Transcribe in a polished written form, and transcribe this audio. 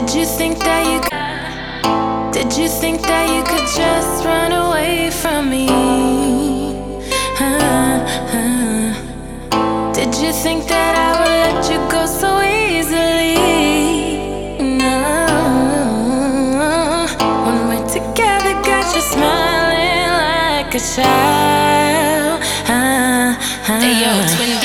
you think that you did you think that you could just run away from me? Did you think that I would let you go so easily? No. When we're together, got you smiling like a child. Hey yo, twin